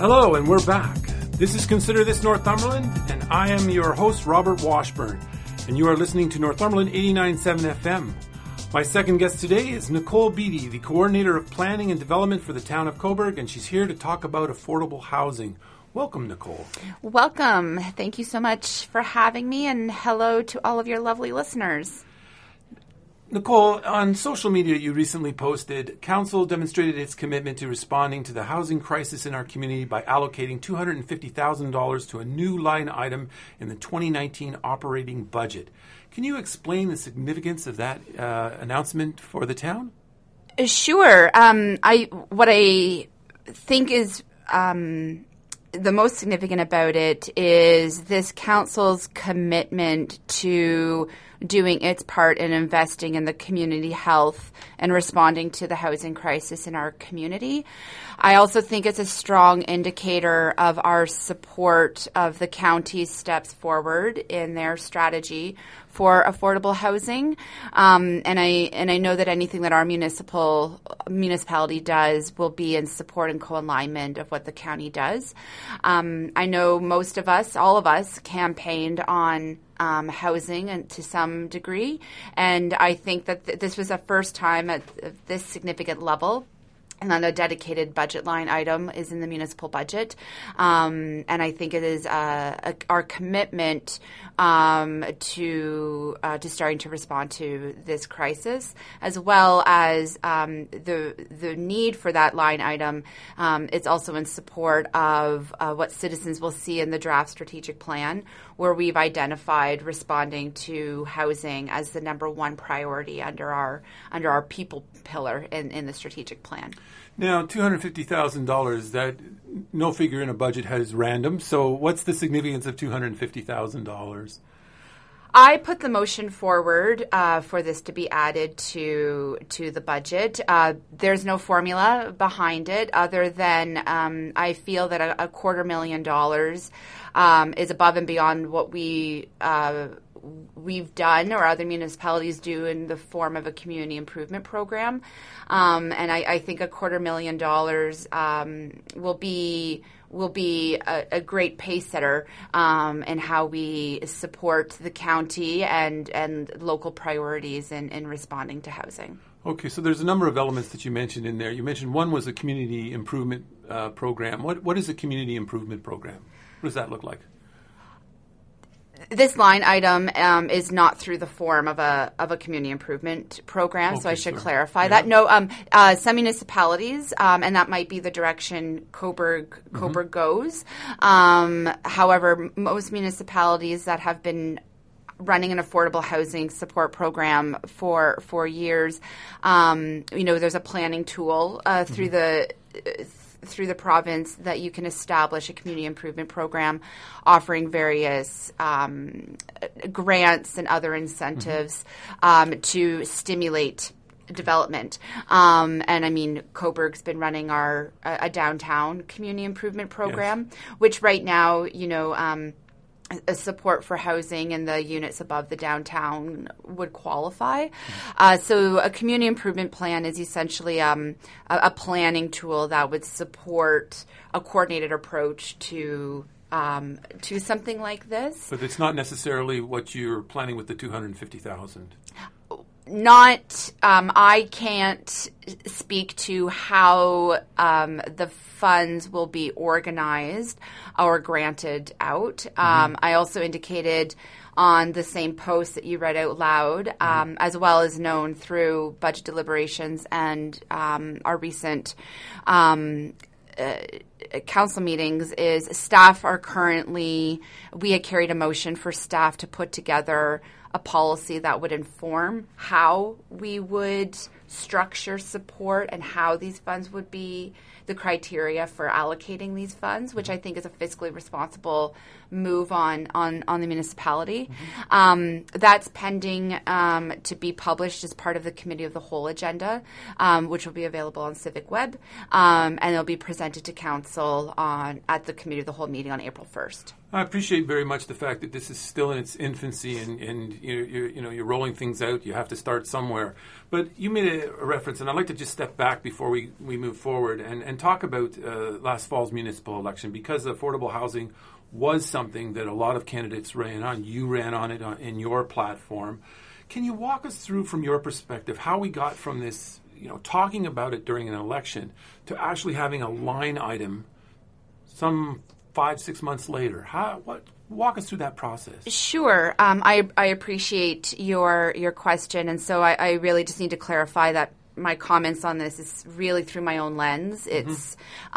Hello, and we're back. This is Consider This Northumberland, and I am your host, Robert Washburn, and you are listening to Northumberland 89.7 FM. My second guest today is Nicole Beattie, the Coordinator of Planning and Development for the town of Cobourg, and she's here to talk about affordable housing. Welcome, Nicole. Welcome. Thank you so much for having me, and hello to all of your lovely listeners. Nicole, on social media you recently posted, Council demonstrated its commitment to responding to the housing crisis in our community by allocating $250,000 to a new line item in the 2019 operating budget. Can you explain the significance of that announcement for the town? Sure. What I think is the most significant about it is this council's commitment to doing its part in investing in the community health and responding to the housing crisis in our community. I also think it's a strong indicator of our support of the county's steps forward in their strategy for affordable housing. And I know that anything that our municipality does will be in support and co-alignment of what the county does. I know most of us, all of us, campaigned on housing and to some degree, and I think that this was the first time at this significant level and then a dedicated budget line item is in the municipal budget. And I think it is our commitment to starting to respond to this crisis, as well as the need for that line item. It's also in support of what citizens will see in the draft strategic plan, where we've identified responding to housing as the number one priority under our people pillar in the strategic plan. Now, $250,000, that no figure in a budget is random. So what's the significance of $250,000? I put the motion forward for this to be added to the budget. There's no formula behind it other than I feel that a $250,000 is above and beyond what we've done or other municipalities do in the form of a community improvement program. And I think a $250,000 will be a great pace setter in how we support the county and local priorities in responding to housing. Okay, so there's a number of elements that you mentioned in there. You mentioned one was a community improvement program. What is a community improvement program? What does that look like? This line item is not through the form of a community improvement program, so I should clarify that. No, some municipalities, and that might be the direction Cobourg goes. However, most municipalities that have been running an affordable housing support program for years, there's a planning tool through the province that you can establish a community improvement program offering various grants and other incentives to stimulate development. And I mean, Cobourg's been running a downtown community improvement program, which right now, a support for housing in the units above the downtown would qualify. So a community improvement plan is essentially a planning tool that would support a coordinated approach to something like this. But it's not necessarily what you're planning with the $250,000. I can't speak to how the funds will be organized or granted out. I also indicated on the same post that you read out loud, as well as known through budget deliberations and our recent council meetings, is staff are currently, we had carried a motion for staff to put together a policy that would inform how we would structure support and how these funds would be, the criteria for allocating these funds, which I think is a fiscally responsible move on the municipality. That's pending to be published as part of the Committee of the Whole agenda, which will be available on Civic Web, and it'll be presented to Council at the Committee of the Whole meeting on April 1st. I appreciate very much the fact that this is still in its infancy, and you're rolling things out. You have to start somewhere. But you made a reference, and I'd like to just step back before we move forward and talk about last fall's municipal election, because affordable housing was something that a lot of candidates ran on. You ran on it in your platform. Can you walk us through, from your perspective, how we got from this, talking about it during an election, to actually having a line item some 5-6 months later? Walk us through that process. Sure. I appreciate your question, and so I really just need to clarify that my comments on this is really through my own lens. It's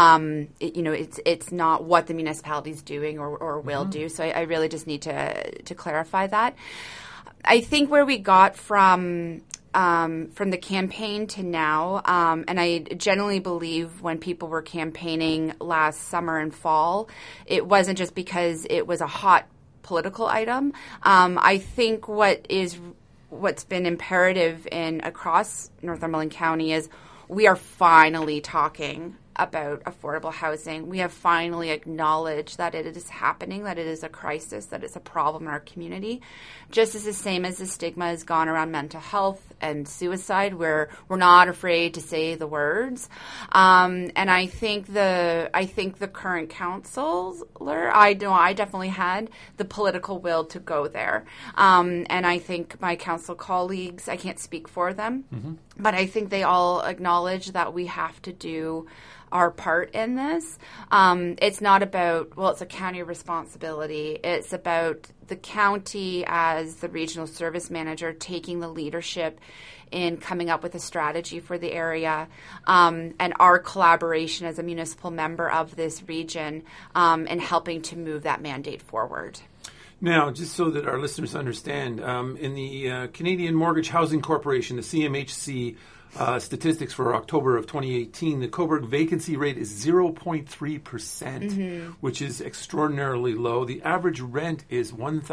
it's not what the municipality is doing or will do. So I really just need to clarify that. I think where we got from the campaign to now, and I generally believe when people were campaigning last summer and fall, it wasn't just because it was a hot political item. I think what's been imperative across Northumberland County is we are finally talking about affordable housing. We have finally acknowledged that it is happening, that it is a crisis, that it's a problem in our community. Just as the same as the stigma has gone around mental health and suicide, where we're not afraid to say the words. And I think the current councillor, I definitely had the political will to go there. And I think my council colleagues, I can't speak for them, but I think they all acknowledge that we have to do our part in this. It's not about, it's a county responsibility. It's about the county as the regional service manager taking the leadership in coming up with a strategy for the area, and our collaboration as a municipal member of this region in helping to move that mandate forward. Now, just so that our listeners understand, in the Canadian Mortgage Housing Corporation, the CMHC, statistics for October of 2018, the Cobourg vacancy rate is 0.3%, which is extraordinarily low. The average rent is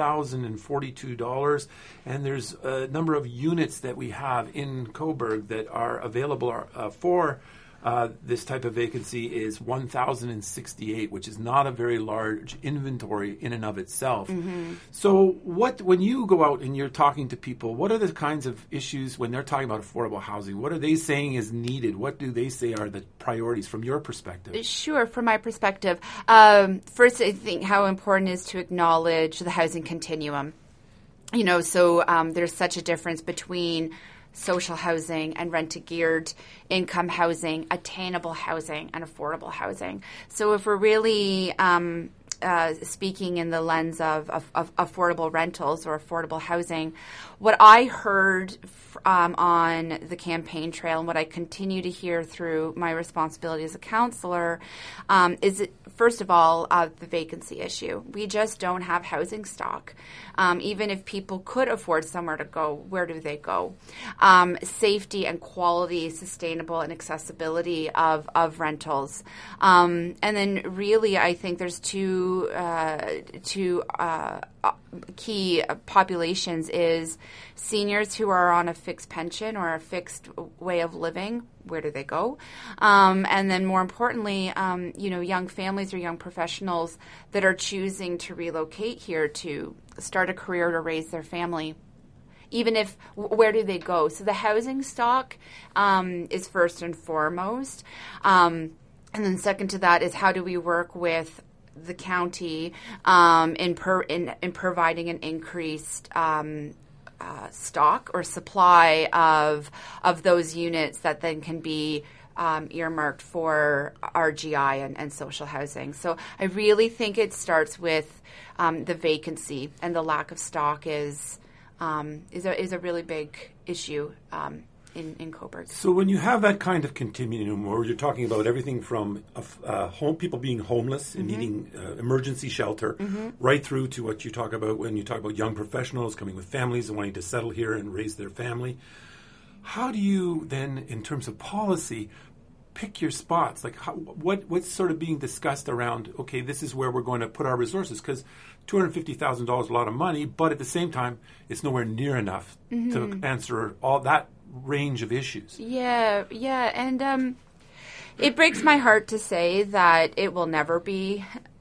$1,042, and there's a number of units that we have in Cobourg that are available for this type of vacancy is 1,068, which is not a very large inventory in and of itself. So when you go out and you're talking to people, what are the kinds of issues when they're talking about affordable housing? What are they saying is needed? What do they say are the priorities from your perspective? Sure, from my perspective. First, I think how important it is to acknowledge the housing continuum. So there's such a difference between social housing and rent-to-geared income housing, attainable housing, and affordable housing. So if we're really speaking in the lens of affordable rentals or affordable housing, what I heard on the campaign trail and what I continue to hear through my responsibility as a councillor is, first of all, the vacancy issue. We just don't have housing stock. Even if people could afford somewhere to go, where do they go? Safety and quality, sustainable and accessibility of rentals. And then really, I think there's two key populations is seniors who are on a fixed pension or a fixed way of living. Where do they go? And then more importantly, young families or young professionals that are choosing to relocate here to start a career to raise their family. Even if, where do they go? So the housing stock is first and foremost. And then second to that is how do we work with the county in providing an increased stock or supply of those units that then can be earmarked for RGI and social housing. So I really think it starts with the vacancy, and the lack of stock is a really big issue in Cobourg. So when you have that kind of continuum where you're talking about everything from people being homeless and needing emergency shelter, right through to what you talk about when you talk about young professionals coming with families and wanting to settle here and raise their family, how do you then, in terms of policy, pick your spots? Like what's sort of being discussed around, okay, this is where we're going to put our resources? Because $250,000 is a lot of money, but at the same time, it's nowhere near enough to answer all that range of issues. Yeah, and it breaks my heart to say that it will never be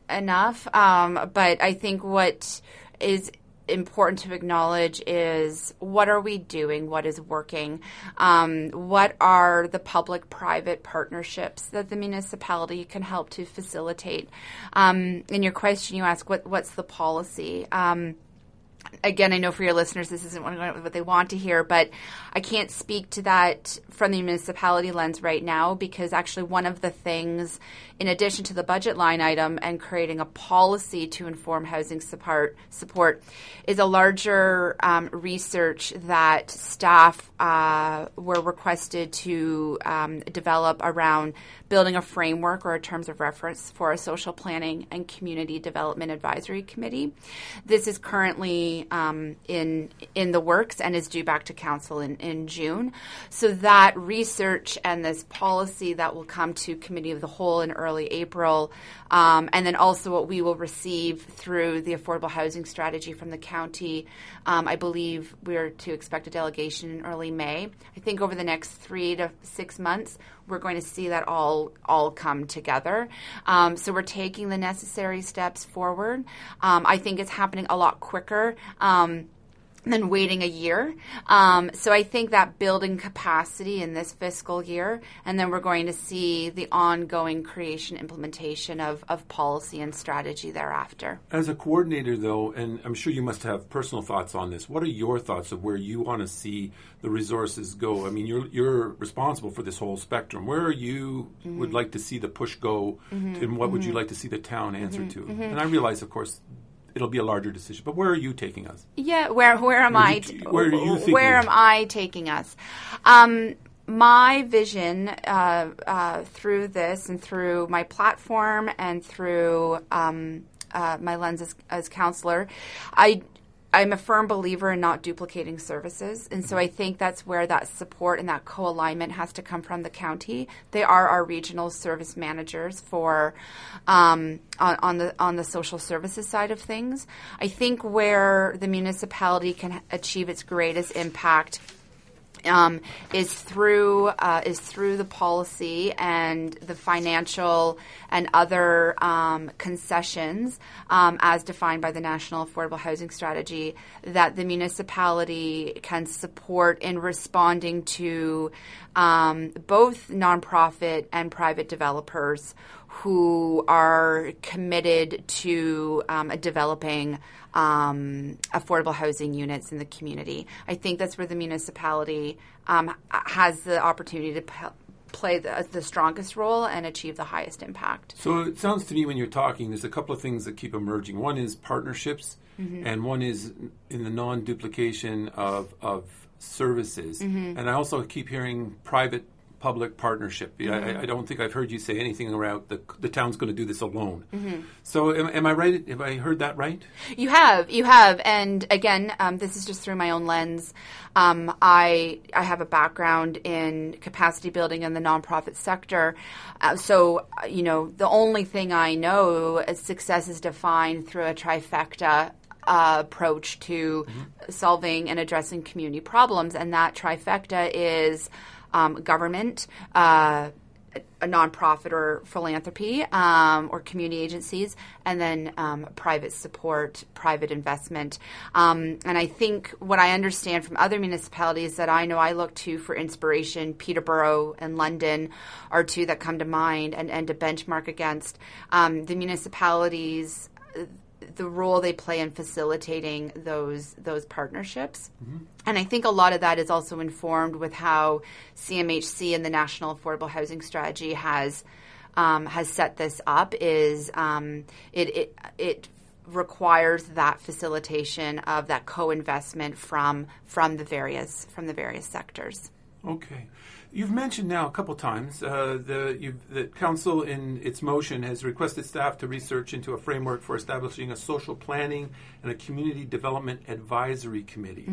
enough. But I think what is important to acknowledge is what are we doing, what is working, what are the public-private partnerships that the municipality can help to facilitate. In your question, you ask what's the policy. Again, I know for your listeners this isn't what they want to hear, but I can't speak to that from the municipality lens right now, because actually one of the things, in addition to the budget line item and creating a policy to inform housing support is a larger research that staff were requested to develop around building a framework or a terms of reference for a social planning and community development advisory committee. This is currently in the works and is due back to council in June. So that research and this policy that will come to committee of the whole in early April, and then also what we will receive through the affordable housing strategy from the county. I believe we're to expect a delegation in early May. I think over the next 3 to 6 months, we're going to see that all come together. So we're taking the necessary steps forward. I think it's happening a lot quicker than waiting a year. So I think that building capacity in this fiscal year, and then we're going to see the ongoing creation, implementation of policy and strategy thereafter. As a coordinator, though, and I'm sure you must have personal thoughts on this, what are your thoughts of where you want to see the resources go? I mean, you're responsible for this whole spectrum. Where you would like to see the push go, and what would you like to see the town answer to? And I realize, of course, it'll be a larger decision. But where are you taking us? Yeah, where am I? Where are you thinking? Where am I taking us? My vision through this and through my platform and through my lens as counselor, I'm a firm believer in not duplicating services. And so I think that's where that support and that co-alignment has to come from the county. They are our regional service managers for on the social services side of things. I think where the municipality can achieve its greatest impact is through the policy and the financial and other concessions as defined by the National Affordable Housing Strategy that the municipality can support in responding to both nonprofit and private developers who are committed to developing affordable housing units in the community. I think that's where the municipality has the opportunity to play the strongest role and achieve the highest impact. So it sounds to me when you're talking, there's a couple of things that keep emerging. One is partnerships, and one is in the non-duplication of services. And I also keep hearing private-public partnership. I don't think I've heard you say anything around the town's going to do this alone. So am I right? Have I heard that right? You have. And again, this is just through my own lens. I have a background in capacity building in the nonprofit sector. So, the only thing I know is success is defined through a trifecta approach to solving and addressing community problems. And that trifecta is government, a nonprofit or philanthropy or community agencies, and then private support, private investment. And I think what I understand from other municipalities that I know I look to for inspiration, Peterborough and London are two that come to mind and to benchmark against. The municipalities, the role they play in facilitating those partnerships. And I think a lot of that is also informed with how CMHC and the National Affordable Housing Strategy has set this up. Is it requires that facilitation of that co-investment from the various sectors. Okay. You've mentioned now a couple times that Council in its motion has requested staff to research into a framework for establishing a social planning and a community development advisory committee.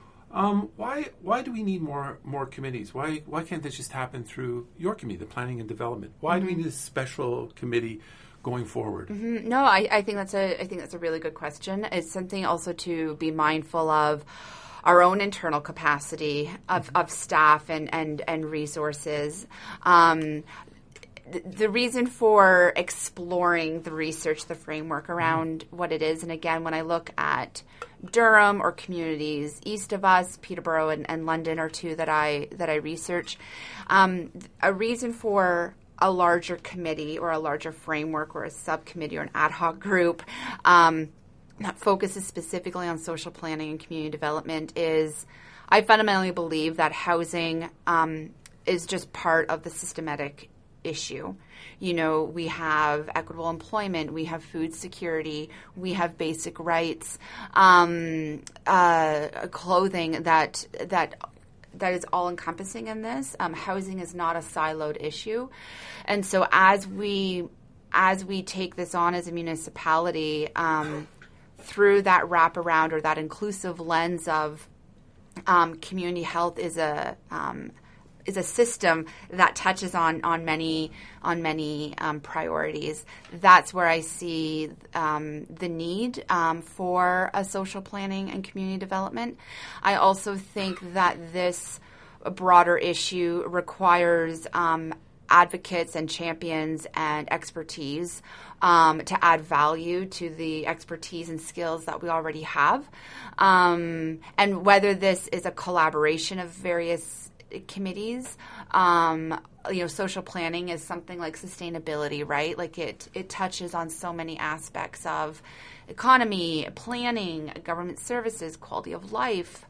Why do we need more committees? Why can't this just happen through your committee, the planning and development? Why do we need a special committee going forward? No, I think that's a really good question. It's something also to be mindful of. Our own internal capacity of staff and resources. the reason for exploring the research, the framework around what it is, and again, when I look at Durham or communities east of us, Peterborough and London are two that I research, a reason for a larger committee or a larger framework or a subcommittee or an ad hoc group that focuses specifically on social planning and community development is I fundamentally believe that housing is just part of the systematic issue. You know, we have equitable employment, we have food security, we have basic rights, clothing that is all encompassing in this. Housing is not a siloed issue, and so as we take this on as a municipality through that wraparound or that inclusive lens of community health is a system that touches on many priorities. That's where I see the need for a social planning and community development. I also think that this broader issue requires advocates and champions and expertise to add value to the expertise and skills that we already have. And whether this is a collaboration of various committees, social planning is something like sustainability, right? Like it touches on so many aspects of economy, planning, government services, quality of life.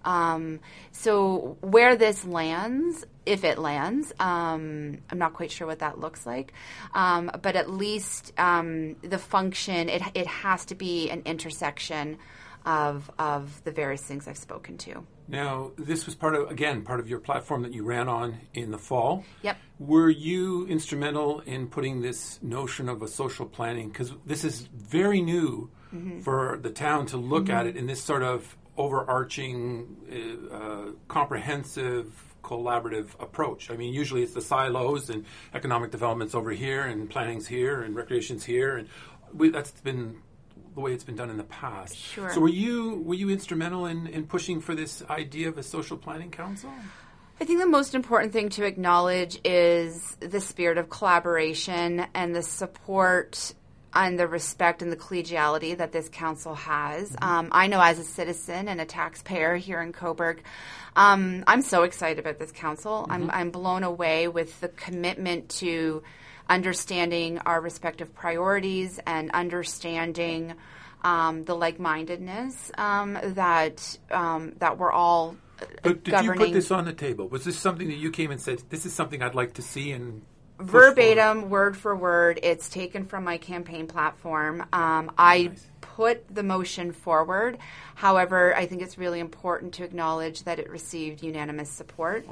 So where this lands, if it lands, I'm not quite sure what that looks like, but at least the function, it has to be an intersection of the various things I've spoken to. Now, this was part of your platform that you ran on in the fall. Yep. Were you instrumental in putting this notion of a social planning? Because this is very new for the town to look at it in this sort of overarching, comprehensive, collaborative approach. I mean, usually it's the silos and economic development's over here and planning's here and recreation's here. And that's been the way it's been done in the past. Sure. So were you instrumental in pushing for this idea of a social planning council? I think the most important thing to acknowledge is the spirit of collaboration and the support and the respect and the collegiality that this council has. I know as a citizen and a taxpayer here in Cobourg, I'm so excited about this council. I'm blown away with the commitment to understanding our respective priorities and understanding the like-mindedness that we're all But did governing. you put this on the table? Was this something that you came and said, this is something I'd like to see and verbatim, word for word, it's taken from my campaign platform. I put the motion forward. However, I think it's really important to acknowledge that it received unanimous support.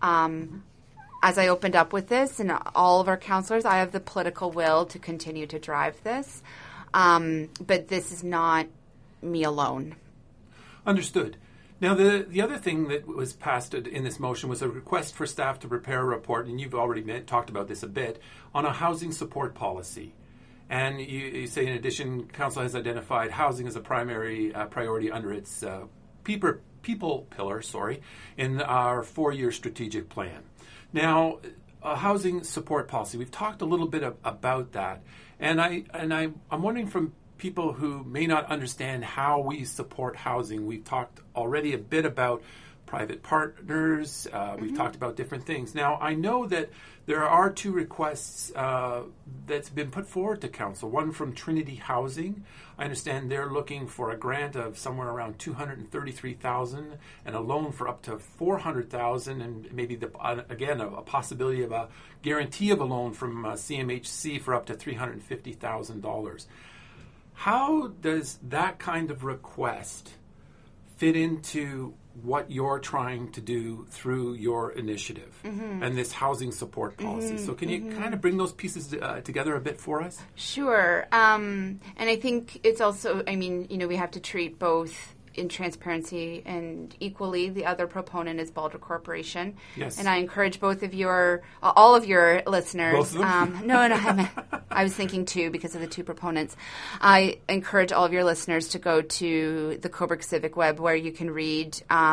As I opened up with this and all of our councillors, I have the political will to continue to drive this. But this is not me alone. Understood. Now, the other thing that was passed in this motion was a request for staff to prepare a report, and you've already talked about this a bit, on a housing support policy. And you say, in addition, Council has identified housing as a primary priority under its people pillar, in our 4-year strategic plan. Now, a housing support policy, we've talked a little bit about that, and I'm wondering from people who may not understand how we support housing. We've talked already a bit about private partners. We've talked about different things. Now, I know that there are 2 requests that's been put forward to Council. One from Trinity Housing. I understand they're looking for a grant of somewhere around $233,000 and a loan for up to $400,000, and maybe a possibility of a guarantee of a loan from CMHC for up to $350,000. How does that kind of request fit into what you're trying to do through your initiative and this housing support policy? So can you kind of bring those pieces together a bit for us? Sure. And I think it's also, we have to treat both in transparency and equally. The other proponent is Balder Corporation. Yes. And I encourage all of your listeners. Both of them? No, I was thinking 2 because of the 2 proponents. I encourage all of your listeners to go to the Cobourg Civic Web, where you can read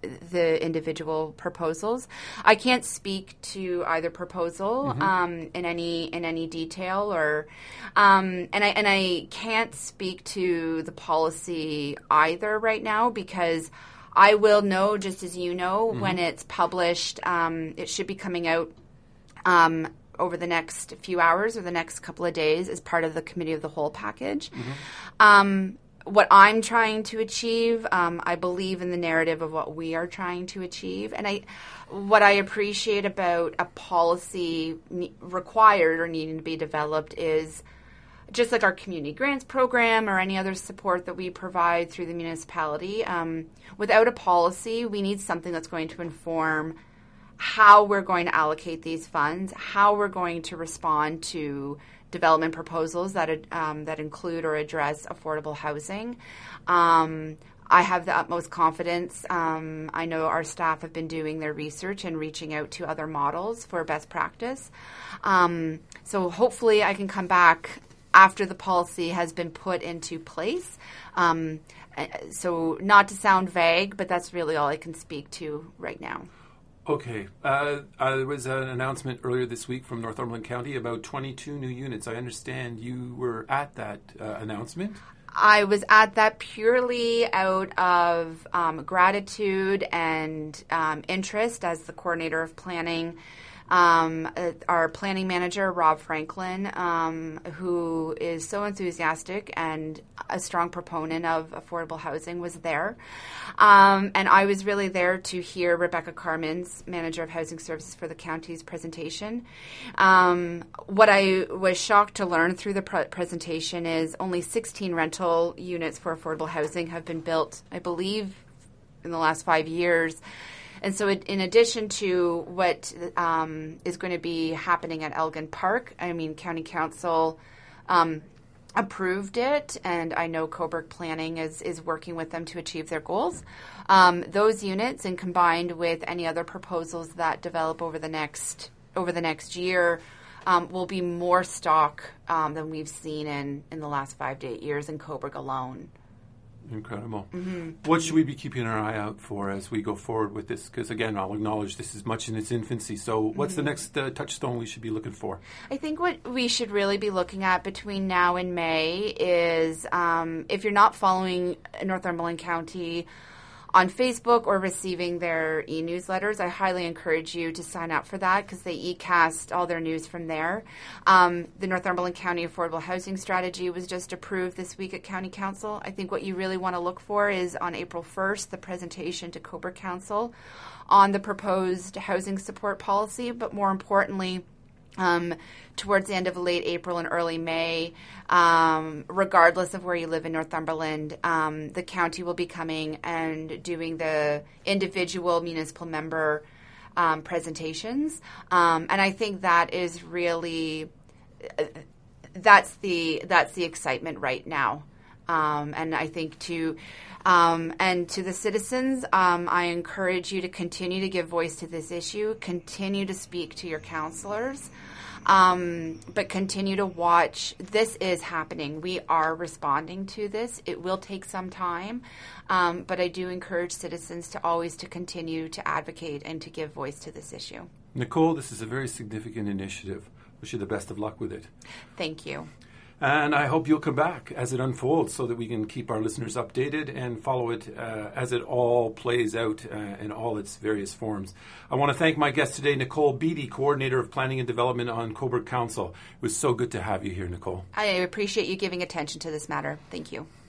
the individual proposals. I can't speak to either proposal in any detail, or and I can't speak to the policy either right now, because I will know, just as you know, when it's published. It should be coming out over the next few hours or the next couple of days as part of the Committee of the Whole package. What I'm trying to achieve, I believe in the narrative of what we are trying to achieve. And what I appreciate about a policy required or needing to be developed is, just like our community grants program or any other support that we provide through the municipality, without a policy, we need something that's going to inform how we're going to allocate these funds, how we're going to respond to development proposals that include or address affordable housing. I have the utmost confidence. I know our staff have been doing their research and reaching out to other models for best practice. So hopefully I can come back after the policy has been put into place. So not to sound vague, but that's really all I can speak to right now. Okay. There was an announcement earlier this week from Northumberland County about 22 new units. I understand you were at that announcement. I was at that purely out of gratitude and interest as the coordinator of planning. Our planning manager, Rob Franklin, who is so enthusiastic and a strong proponent of affordable housing, was there. And I was really there to hear Rebecca Carmen's, manager of housing services for the county's presentation. What I was shocked to learn through the presentation is only 16 rental units for affordable housing have been built, I believe, in the last 5 years. And so in addition to what is going to be happening at Elgin Park, I mean, County Council approved it, and I know Cobourg Planning is working with them to achieve their goals. Those units, and combined with any other proposals that develop over the next year, will be more stock than we've seen in the last 5 to 8 years in Cobourg alone. Incredible. What should we be keeping our eye out for as we go forward with this? Because, again, I'll acknowledge this is much in its infancy. So what's the next touchstone we should be looking for? I think what we should really be looking at between now and May is, if you're not following Northumberland County on Facebook or receiving their e-newsletters, I highly encourage you to sign up for that, because they e-cast all their news from there. The Northumberland County Affordable Housing Strategy was just approved this week at County Council. I think what you really want to look for is on April 1st, the presentation to Cobourg Council on the proposed housing support policy, but more importantly, towards the end of late April and early May, regardless of where you live in Northumberland, the county will be coming and doing the individual municipal member presentations. And I think that is really, that's the excitement right now. And I think and to the citizens, I encourage you to continue to give voice to this issue, continue to speak to your councillors, but continue to watch. This is happening. We are responding to this. It will take some time, but I do encourage citizens to continue to advocate and to give voice to this issue. Nicole, this is a very significant initiative. Wish you the best of luck with it. Thank you. And I hope you'll come back as it unfolds so that we can keep our listeners updated and follow it as it all plays out in all its various forms. I want to thank my guest today, Nicole Beattie, Coordinator of Planning and Development on Cobourg Council. It was so good to have you here, Nicole. I appreciate you giving attention to this matter. Thank you.